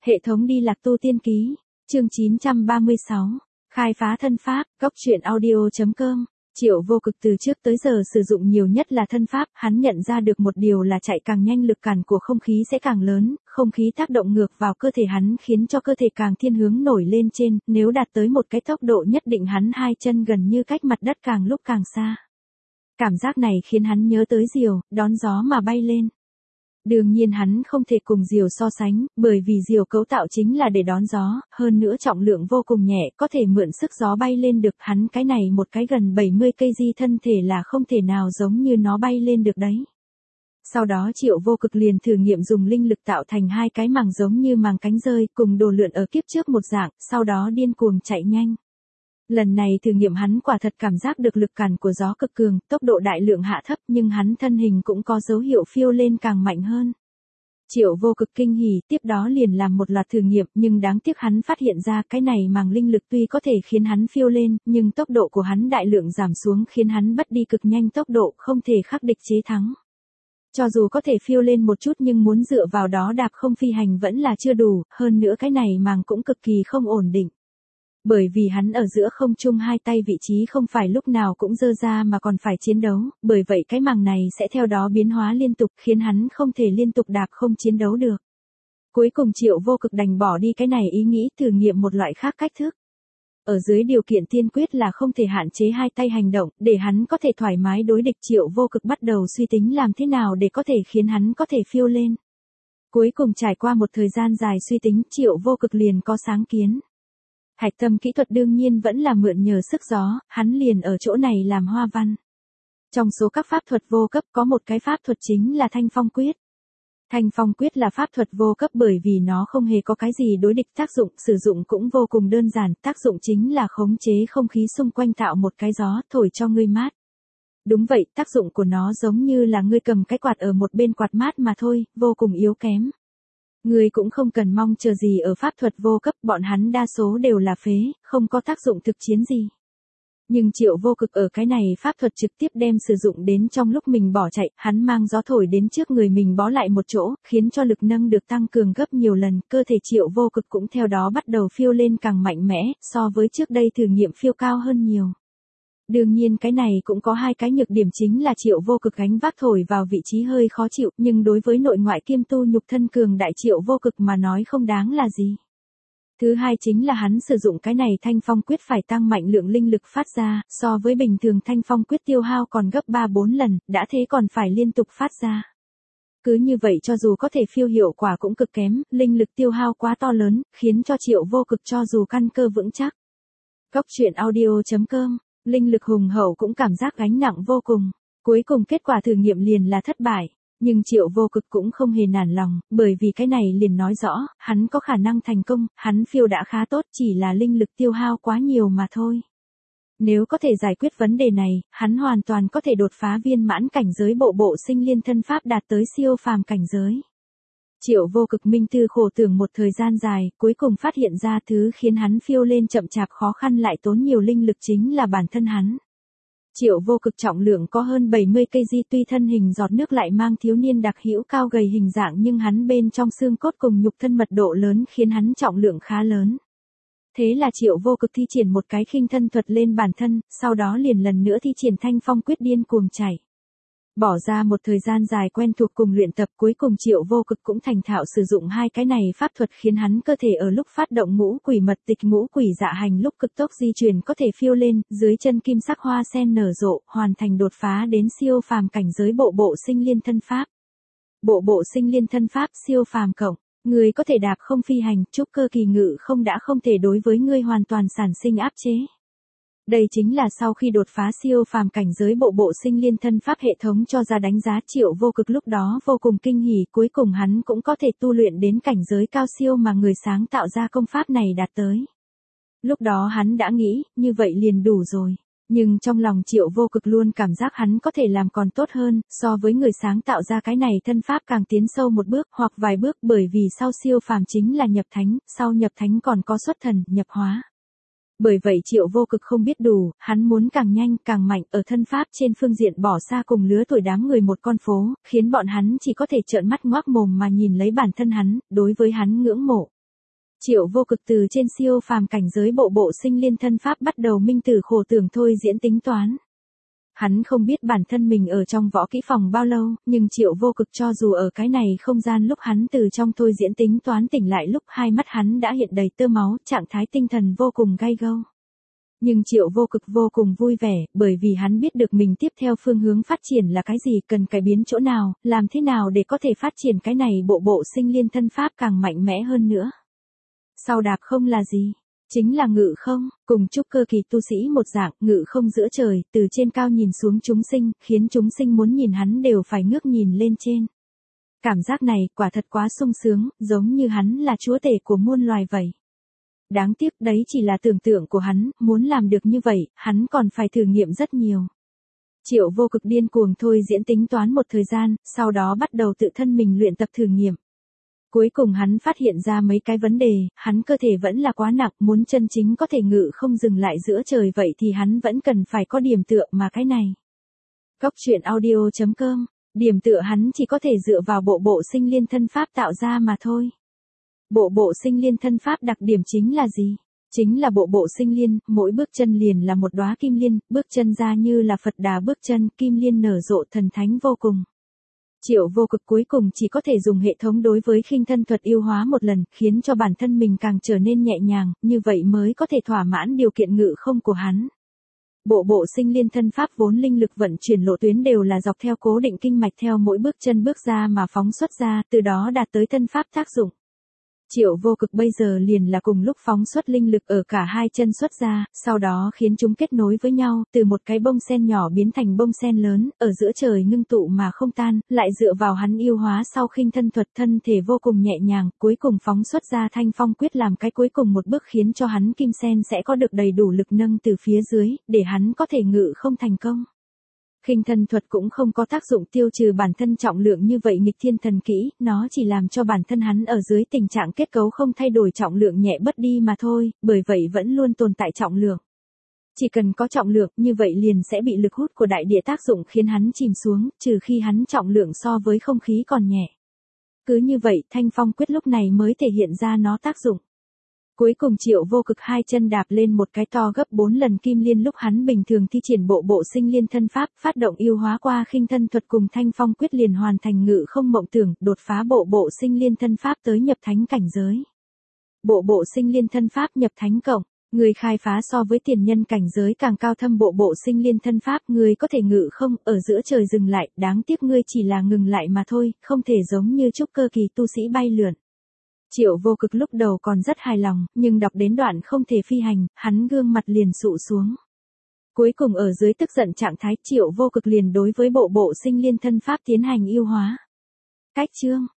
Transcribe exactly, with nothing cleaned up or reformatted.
Hệ thống đi lạc tu tiên ký, chương chín trăm ba mươi sáu, khai phá thân pháp, góc truyện audio.com. Triệu Vô Cực từ trước tới giờ sử dụng nhiều nhất là thân pháp, hắn nhận ra được một điều là chạy càng nhanh lực cản của không khí sẽ càng lớn, không khí tác động ngược vào cơ thể hắn khiến cho cơ thể càng thiên hướng nổi lên trên, nếu đạt tới một cái tốc độ nhất định hắn hai chân gần như cách mặt đất càng lúc càng xa. Cảm giác này khiến hắn nhớ tới diều, đón gió mà bay lên. Đương nhiên hắn không thể cùng diều so sánh, bởi vì diều cấu tạo chính là để đón gió, hơn nữa trọng lượng vô cùng nhẹ, có thể mượn sức gió bay lên được. Hắn cái này một cái gần bảy mươi cây di thân thể là không thể nào giống như nó bay lên được đấy. Sau đó Triệu Vô Cực liền thử nghiệm dùng linh lực tạo thành hai cái màng giống như màng cánh rơi, cùng đồ lượn ở kiếp trước một dạng, sau đó điên cuồng chạy nhanh. Lần này thử nghiệm hắn quả thật cảm giác được lực cản của gió cực cường, tốc độ đại lượng hạ thấp nhưng hắn thân hình cũng có dấu hiệu phiêu lên càng mạnh hơn. Triệu Vô Cực kinh hỉ, tiếp đó liền làm một loạt thử nghiệm, nhưng đáng tiếc hắn phát hiện ra cái này màng linh lực tuy có thể khiến hắn phiêu lên, nhưng tốc độ của hắn đại lượng giảm xuống khiến hắn mất đi cực nhanh tốc độ, không thể khắc địch chế thắng. Cho dù có thể phiêu lên một chút nhưng muốn dựa vào đó đạp không phi hành vẫn là chưa đủ, hơn nữa cái này màng cũng cực kỳ không ổn định. Bởi vì hắn ở giữa không trung hai tay vị trí không phải lúc nào cũng dơ ra mà còn phải chiến đấu, bởi vậy cái màng này sẽ theo đó biến hóa liên tục khiến hắn không thể liên tục đạp không chiến đấu được. Cuối cùng Triệu Vô Cực đành bỏ đi cái này ý nghĩ thử nghiệm một loại khác cách thức. Ở dưới điều kiện tiên quyết là không thể hạn chế hai tay hành động, để hắn có thể thoải mái đối địch, Triệu Vô Cực bắt đầu suy tính làm thế nào để có thể khiến hắn có thể phiêu lên. Cuối cùng trải qua một thời gian dài suy tính, Triệu Vô Cực liền có sáng kiến. Hạch tâm kỹ thuật đương nhiên vẫn là mượn nhờ sức gió, hắn liền ở chỗ này làm hoa văn. Trong số các pháp thuật vô cấp có một cái pháp thuật chính là Thanh Phong Quyết. Thanh Phong Quyết là pháp thuật vô cấp bởi vì nó không hề có cái gì đối địch, tác dụng sử dụng cũng vô cùng đơn giản, tác dụng chính là khống chế không khí xung quanh tạo một cái gió thổi cho ngươi mát. Đúng vậy, tác dụng của nó giống như là ngươi cầm cái quạt ở một bên quạt mát mà thôi, vô cùng yếu kém. Ngươi cũng không cần mong chờ gì ở pháp thuật vô cấp, bọn hắn đa số đều là phế, không có tác dụng thực chiến gì. Nhưng Triệu Vô Cực ở cái này pháp thuật trực tiếp đem sử dụng đến trong lúc mình bỏ chạy, hắn mang gió thổi đến trước người mình bó lại một chỗ, khiến cho lực nâng được tăng cường gấp nhiều lần, cơ thể Triệu Vô Cực cũng theo đó bắt đầu phiêu lên càng mạnh mẽ, so với trước đây thử nghiệm phiêu cao hơn nhiều. Đương nhiên cái này cũng có hai cái nhược điểm, chính là Triệu Vô Cực gánh vác thổi vào vị trí hơi khó chịu, nhưng đối với nội ngoại kiêm tu nhục thân cường đại Triệu Vô Cực mà nói không đáng là gì. Thứ hai chính là hắn sử dụng cái này Thanh Phong Quyết phải tăng mạnh lượng linh lực phát ra, so với bình thường Thanh Phong Quyết tiêu hao còn gấp ba bốn lần, đã thế còn phải liên tục phát ra. Cứ như vậy cho dù có thể phiêu hiệu quả cũng cực kém, linh lực tiêu hao quá to lớn, khiến cho Triệu Vô Cực cho dù căn cơ vững chắc. Góc truyện audio.com. Linh lực hùng hậu cũng cảm giác gánh nặng vô cùng. Cuối cùng kết quả thử nghiệm liền là thất bại. Nhưng Triệu Vô Cực cũng không hề nản lòng, bởi vì cái này liền nói rõ, hắn có khả năng thành công, hắn phiêu đã khá tốt, chỉ là linh lực tiêu hao quá nhiều mà thôi. Nếu có thể giải quyết vấn đề này, hắn hoàn toàn có thể đột phá viên mãn cảnh giới bộ bộ sinh liên thân pháp đạt tới siêu phàm cảnh giới. Triệu Vô Cực minh tư khổ tưởng một thời gian dài, cuối cùng phát hiện ra thứ khiến hắn phiêu lên chậm chạp khó khăn lại tốn nhiều linh lực chính là bản thân hắn. Triệu Vô Cực trọng lượng có hơn bảy mươi cây di, tuy thân hình giọt nước lại mang thiếu niên đặc hữu cao gầy hình dạng, nhưng hắn bên trong xương cốt cùng nhục thân mật độ lớn khiến hắn trọng lượng khá lớn. Thế là Triệu Vô Cực thi triển một cái khinh thân thuật lên bản thân, sau đó liền lần nữa thi triển Thanh Phong Quyết điên cuồng chạy. Bỏ ra một thời gian dài quen thuộc cùng luyện tập, cuối cùng Triệu Vô Cực cũng thành thạo sử dụng hai cái này pháp thuật, khiến hắn cơ thể ở lúc phát động ngũ quỷ mật tịch ngũ quỷ dạ hành lúc cực tốc di chuyển có thể phiêu lên, dưới chân kim sắc hoa sen nở rộ, hoàn thành đột phá đến siêu phàm cảnh giới bộ bộ sinh liên thân pháp. Bộ bộ sinh liên thân pháp siêu phàm cộng, người có thể đạp không phi hành, trúc cơ kỳ ngự không đã không thể đối với ngươi hoàn toàn sản sinh áp chế. Đây chính là sau khi đột phá siêu phàm cảnh giới bộ bộ sinh liên thân pháp hệ thống cho ra đánh giá. Triệu Vô Cực lúc đó vô cùng kinh hỉ, cuối cùng hắn cũng có thể tu luyện đến cảnh giới cao siêu mà người sáng tạo ra công pháp này đạt tới. Lúc đó hắn đã nghĩ, như vậy liền đủ rồi. Nhưng trong lòng Triệu Vô Cực luôn cảm giác hắn có thể làm còn tốt hơn, so với người sáng tạo ra cái này thân pháp càng tiến sâu một bước hoặc vài bước, bởi vì sau siêu phàm chính là nhập thánh, sau nhập thánh còn có xuất thần, nhập hóa. Bởi vậy Triệu Vô Cực không biết đủ, hắn muốn càng nhanh, càng mạnh, ở thân pháp trên phương diện bỏ xa cùng lứa tuổi đám người một con phố, khiến bọn hắn chỉ có thể trợn mắt ngoác mồm mà nhìn lấy bản thân hắn, đối với hắn ngưỡng mộ. Triệu Vô Cực từ trên siêu phàm cảnh giới bộ bộ sinh liên thân pháp bắt đầu minh tử khổ tưởng thôi diễn tính toán. Hắn không biết bản thân mình ở trong võ kỹ phòng bao lâu, nhưng Triệu Vô Cực cho dù ở cái này không gian lúc hắn từ trong thôi diễn tính toán tỉnh lại lúc hai mắt hắn đã hiện đầy tơ máu, trạng thái tinh thần vô cùng gay gâu. Nhưng Triệu Vô Cực vô cùng vui vẻ, bởi vì hắn biết được mình tiếp theo phương hướng phát triển là cái gì, cần cải biến chỗ nào, làm thế nào để có thể phát triển cái này bộ bộ sinh liên thân pháp càng mạnh mẽ hơn nữa. Sau đạp không là gì? Chính là ngự không, cùng trúc cơ kỳ tu sĩ một dạng, ngự không giữa trời, từ trên cao nhìn xuống chúng sinh, khiến chúng sinh muốn nhìn hắn đều phải ngước nhìn lên trên. Cảm giác này quả thật quá sung sướng, giống như hắn là chúa tể của muôn loài vậy. Đáng tiếc đấy chỉ là tưởng tượng của hắn, muốn làm được như vậy, hắn còn phải thử nghiệm rất nhiều. Triệu Vô Cực điên cuồng thôi diễn tính toán một thời gian, sau đó bắt đầu tự thân mình luyện tập thử nghiệm. Cuối cùng hắn phát hiện ra mấy cái vấn đề, hắn cơ thể vẫn là quá nặng, muốn chân chính có thể ngự không dừng lại giữa trời vậy thì hắn vẫn cần phải có điểm tựa mà cái này. Cốc truyện audio chấm com, điểm tựa hắn chỉ có thể dựa vào bộ bộ sinh liên thân pháp tạo ra mà thôi. Bộ bộ sinh liên thân pháp đặc điểm chính là gì? Chính là bộ bộ sinh liên, mỗi bước chân liền là một đóa kim liên, bước chân ra như là Phật Đà bước chân, kim liên nở rộ thần thánh vô cùng. Triệu Vô Cực cuối cùng chỉ có thể dùng hệ thống đối với khinh thân thuật yêu hóa một lần, khiến cho bản thân mình càng trở nên nhẹ nhàng, như vậy mới có thể thỏa mãn điều kiện ngự không của hắn. Bộ bộ sinh liên thân pháp vốn linh lực vận chuyển lộ tuyến đều là dọc theo cố định kinh mạch theo mỗi bước chân bước ra mà phóng xuất ra, từ đó đạt tới thân pháp tác dụng. Triệu Vô Cực bây giờ liền là cùng lúc phóng xuất linh lực ở cả hai chân xuất ra, sau đó khiến chúng kết nối với nhau, từ một cái bông sen nhỏ biến thành bông sen lớn, ở giữa trời ngưng tụ mà không tan, lại dựa vào hắn yêu hóa sau khinh thân thuật thân thể vô cùng nhẹ nhàng, cuối cùng phóng xuất ra thanh phong quyết làm cái cuối cùng một bước khiến cho hắn kim sen sẽ có được đầy đủ lực nâng từ phía dưới, để hắn có thể ngự không thành công. Khinh thân thuật cũng không có tác dụng tiêu trừ bản thân trọng lượng như vậy nghịch thiên thần kỹ, nó chỉ làm cho bản thân hắn ở dưới tình trạng kết cấu không thay đổi trọng lượng nhẹ bớt đi mà thôi, bởi vậy vẫn luôn tồn tại trọng lượng. Chỉ cần có trọng lượng như vậy liền sẽ bị lực hút của đại địa tác dụng khiến hắn chìm xuống, trừ khi hắn trọng lượng so với không khí còn nhẹ. Cứ như vậy thanh phong quyết lúc này mới thể hiện ra nó tác dụng. Cuối cùng Triệu Vô Cực hai chân đạp lên một cái to gấp bốn lần kim liên lúc hắn bình thường thi triển bộ bộ sinh liên thân pháp, phát động yêu hóa qua khinh thân thuật cùng thanh phong quyết liền hoàn thành ngự không mộng tưởng, đột phá bộ bộ sinh liên thân pháp tới nhập thánh cảnh giới. Bộ bộ sinh liên thân pháp nhập thánh cộng, người khai phá so với tiền nhân cảnh giới càng cao thâm bộ bộ sinh liên thân pháp, người có thể ngự không ở giữa trời dừng lại, đáng tiếc ngươi chỉ là ngừng lại mà thôi, không thể giống như trúc cơ kỳ tu sĩ bay lượn. Triệu Vô Cực lúc đầu còn rất hài lòng, nhưng đọc đến đoạn không thể phi hành, hắn gương mặt liền sụ xuống. Cuối cùng ở dưới tức giận trạng thái Triệu Vô Cực liền đối với bộ bộ sinh liên thân pháp tiến hành yêu hóa. Cách chương